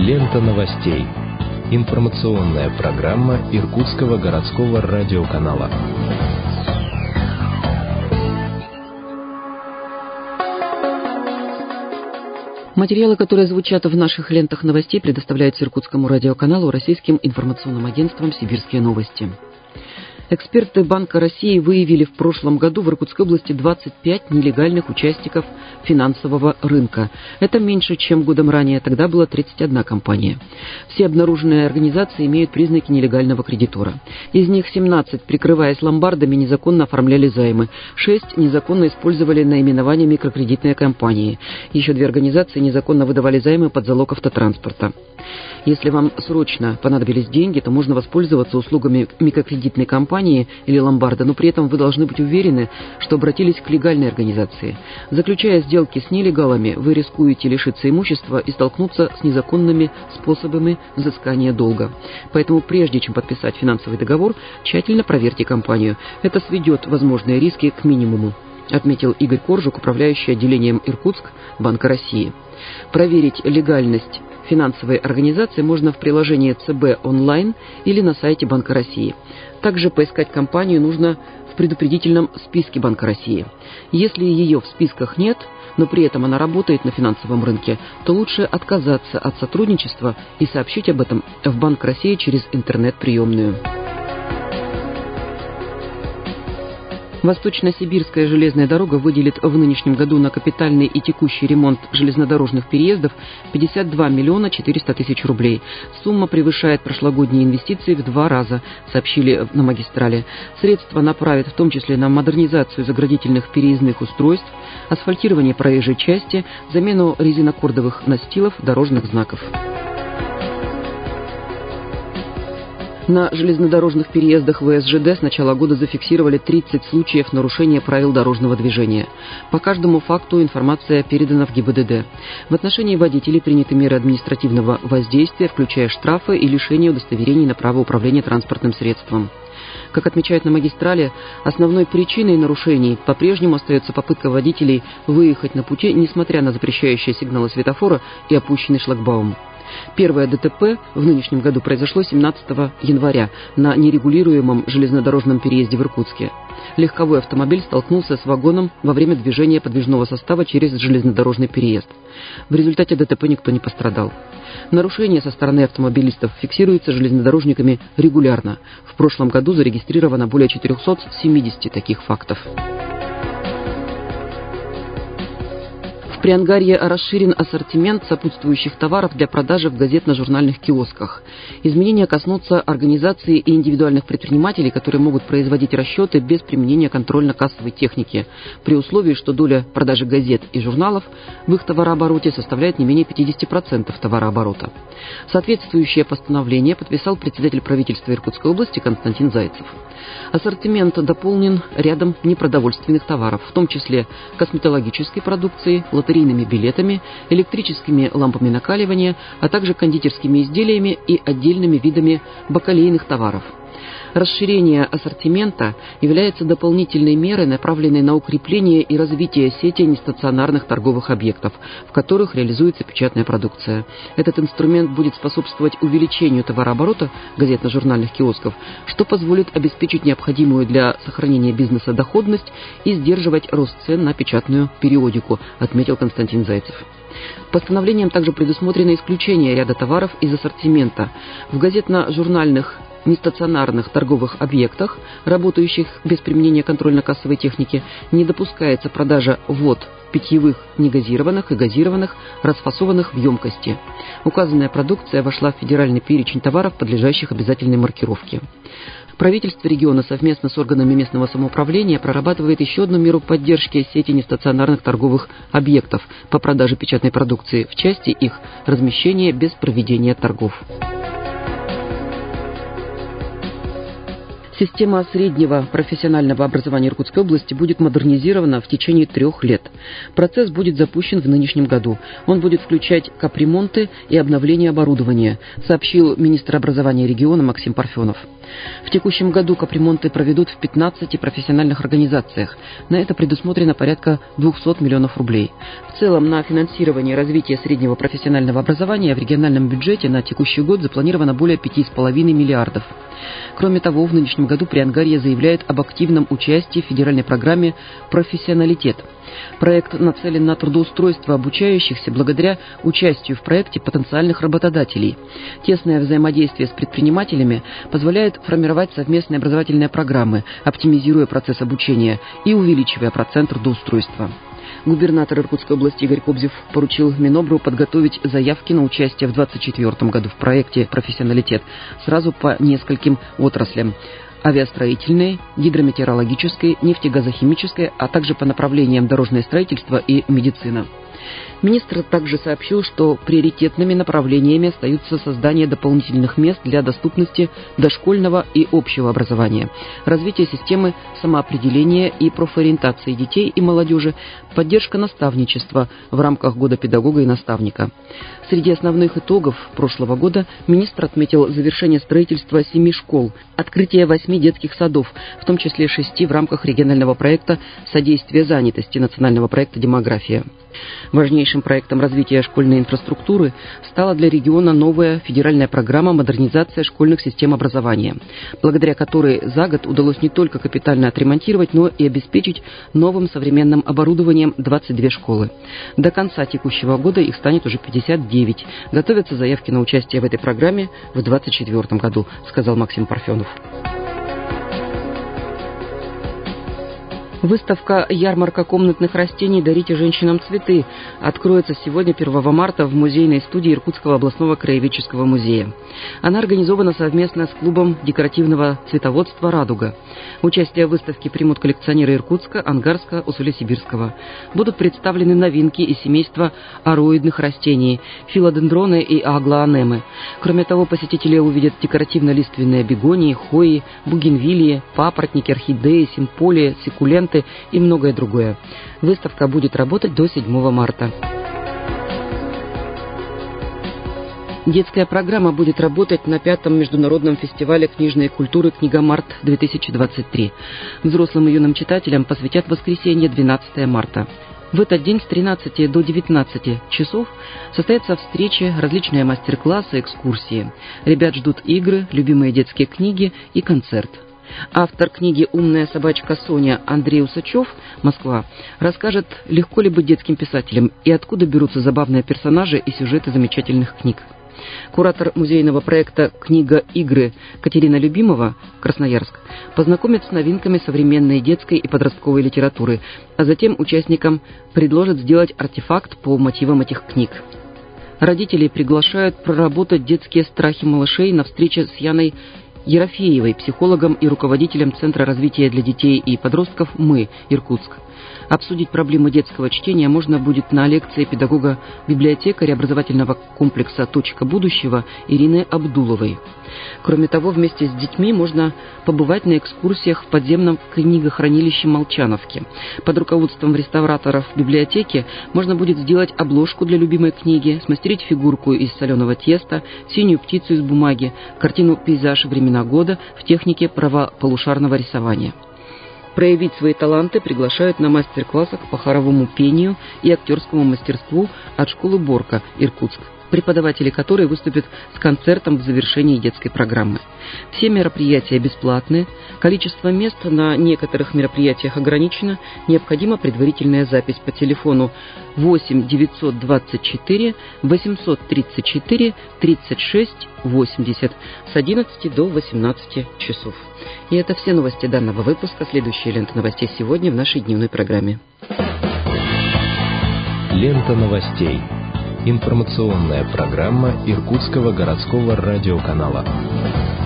Лента новостей. Информационная программа Иркутского городского радиоканала. Материалы, которые звучат в наших лентах новостей, предоставляются Иркутскому радиоканалу российским информационным агентством «Сибирские новости». Эксперты Банка России выявили в прошлом году в Иркутской области 25 нелегальных участников финансового рынка. Это меньше, чем годом ранее, тогда было 31 компания. Все обнаруженные организации имеют признаки нелегального кредитора. Из них 17, прикрываясь ломбардами, незаконно оформляли займы, 6 незаконно использовали наименование микрокредитной компании. Еще 2 организации незаконно выдавали займы под залог автотранспорта. Если вам срочно понадобились деньги, то можно воспользоваться услугами микрокредитной компании или ломбарда, но при этом вы должны быть уверены, что обратились к легальной организации. Заключая сделки с нелегалами, вы рискуете лишиться имущества и столкнуться с незаконными способами взыскания долга. Поэтому прежде чем подписать финансовый договор, тщательно проверьте компанию. Это сведет возможные риски к минимуму, отметил Игорь Коржук, управляющий отделением Иркутск Банка России. Проверить легальность финансовой организации можно в приложении ЦБ онлайн или на сайте Банка России. Также поискать компанию нужно в предупредительном списке Банка России. Если ее в списках нет, но при этом она работает на финансовом рынке, то лучше отказаться от сотрудничества и сообщить об этом в Банк России через интернет-приемную. Восточно-сибирская железная дорога выделит в нынешнем году на капитальный и текущий ремонт железнодорожных переездов 52 миллиона 400 тысяч рублей. Сумма превышает прошлогодние инвестиции в 2 раза, сообщили на магистрали. Средства направят в том числе на модернизацию заградительных переездных устройств, асфальтирование проезжей части, замену резинокордовых настилов, дорожных знаков. На железнодорожных переездах ВСЖД с начала года зафиксировали 30 случаев нарушения правил дорожного движения. По каждому факту информация передана в ГИБДД. В отношении водителей приняты меры административного воздействия, включая штрафы и лишение удостоверений на право управления транспортным средством. Как отмечают на магистрали, основной причиной нарушений по-прежнему остается попытка водителей выехать на пути, несмотря на запрещающие сигналы светофора и опущенный шлагбаум. Первое ДТП в нынешнем году произошло 17 января на нерегулируемом железнодорожном переезде в Иркутске. Легковой автомобиль столкнулся с вагоном во время движения подвижного состава через железнодорожный переезд. В результате ДТП никто не пострадал. Нарушения со стороны автомобилистов фиксируются железнодорожниками регулярно. В прошлом году зарегистрировано более 470 таких фактов. В Приангарье расширен ассортимент сопутствующих товаров для продажи в газетно-журнальных киосках. Изменения коснутся организаций и индивидуальных предпринимателей, которые могут производить расчеты без применения контрольно-кассовой техники, при условии, что доля продажи газет и журналов в их товарообороте составляет не менее 50% товарооборота. Соответствующее постановление подписал председатель правительства Иркутской области Константин Зайцев. Ассортимент дополнен рядом непродовольственных товаров, в том числе косметологической продукцией, лотерейными билетами, электрическими лампами накаливания, а также кондитерскими изделиями и отдельными видами бакалейных товаров. Расширение ассортимента является дополнительной мерой, направленной на укрепление и развитие сети нестационарных торговых объектов, в которых реализуется печатная продукция. Этот инструмент будет способствовать увеличению товарооборота газетно-журнальных киосков, что позволит обеспечить необходимую для сохранения бизнеса доходность и сдерживать рост цен на печатную периодику, отметил Константин Зайцев. Постановлением также предусмотрено исключение ряда товаров из ассортимента. В газетно-журнальных нестационарных торговых объектах, работающих без применения контрольно-кассовой техники, не допускается продажа вод питьевых негазированных и газированных, расфасованных в емкости. Указанная продукция вошла в федеральный перечень товаров, подлежащих обязательной маркировке. Правительство региона совместно с органами местного самоуправления прорабатывает еще одну меру поддержки сети нестационарных торговых объектов по продаже печатной продукции в части их размещения без проведения торгов. Система среднего профессионального образования Иркутской области будет модернизирована в течение 3 лет. Процесс будет запущен в нынешнем году. Он будет включать капремонты и обновление оборудования, сообщил министр образования региона Максим Парфенов. В текущем году капремонты проведут в 15 профессиональных организациях. На это предусмотрено порядка 200 миллионов рублей. В целом на финансирование и развитие среднего профессионального образования в региональном бюджете на текущий год запланировано более 5,5 миллиардов. Кроме того, в нынешнем году Приангарье заявляет об активном участии в федеральной программе «Профессионалитет». Проект нацелен на трудоустройство обучающихся благодаря участию в проекте потенциальных работодателей. Тесное взаимодействие с предпринимателями позволяет формировать совместные образовательные программы, оптимизируя процесс обучения и увеличивая процент трудоустройства. Губернатор Иркутской области Игорь Кобзев поручил Минобру подготовить заявки на участие в 2024 году в проекте «Профессионалитет» сразу по нескольким отраслям: авиастроительной, гидрометеорологической, нефтегазохимической, а также по направлениям дорожное строительство и медицина. Министр также сообщил, что приоритетными направлениями остаются создание дополнительных мест для доступности дошкольного и общего образования, развитие системы самоопределения и профориентации детей и молодежи, поддержка наставничества в рамках Года педагога и наставника. Среди основных итогов прошлого года министр отметил завершение строительства 7 школ, открытие 8 детских садов, в том числе 6 в рамках регионального проекта «Содействие занятости» национального проекта «Демография». Важнейшим проектом развития школьной инфраструктуры стала для региона новая федеральная программа «Модернизация школьных систем образования», благодаря которой за год удалось не только капитально отремонтировать, но и обеспечить новым современным оборудованием 22 школы. До конца текущего года их станет уже 59. Готовятся заявки на участие в этой программе в 2024 году, сказал Максим Парфенов. Выставка «Ярмарка комнатных растений. Дарите женщинам цветы» откроется сегодня, 1 марта, в музейной студии Иркутского областного краеведческого музея. Она организована совместно с клубом декоративного цветоводства «Радуга». Участие в выставке примут коллекционеры Иркутска, Ангарска, Усуля-Сибирского. Будут представлены новинки из семейства ароидных растений, филодендроны и аглоанемы. Кроме того, посетители увидят декоративно-лиственные бегонии, хои, бугенвиллии, папоротники, орхидеи, симполии, сиккуленты и многое другое. Выставка будет работать до 7 марта. Детская программа будет работать на 5-м международном фестивале книжной культуры «Книгомарт-2023». Взрослым и юным читателям посвятят воскресенье, 12 марта. В этот день с 13 до 19 часов состоятся встречи, различные мастер-классы, экскурсии. Ребят ждут игры, любимые детские книги и концерт. Автор книги «Умная собачка Соня» Андрей Усачев, Москва, расскажет, легко ли быть детским писателем и откуда берутся забавные персонажи и сюжеты замечательных книг. Куратор музейного проекта «Книга-игры» Катерина Любимова, Красноярск, познакомит с новинками современной детской и подростковой литературы, а затем участникам предложит сделать артефакт по мотивам этих книг. Родителей приглашают проработать детские страхи малышей на встрече с Яной Ерофеевой, психологом и руководителем Центра развития для детей и подростков «Мы», Иркутск. Обсудить проблемы детского чтения можно будет на лекции педагога-библиотекаря образовательного комплекса «Точка будущего» Ирины Абдуловой. Кроме того, вместе с детьми можно побывать на экскурсиях в подземном книгохранилище Молчановки. Под руководством реставраторов библиотеки можно будет сделать обложку для любимой книги, смастерить фигурку из соленого теста, синюю птицу из бумаги, картину-пейзаж времена года в технике правополушарного рисования. Проявить свои таланты приглашают на мастер-классах по хоровому пению и актерскому мастерству от школы Борка, Иркутск, преподаватели которой выступят с концертом в завершении детской программы. Все мероприятия бесплатны, количество мест на некоторых мероприятиях ограничено, необходима предварительная запись по телефону 8 924 834 36 80 с 11 до 18 часов. И это все новости данного выпуска. Следующая лента новостей сегодня в нашей дневной программе. Лента новостей. Информационная программа Иркутского городского радиоканала.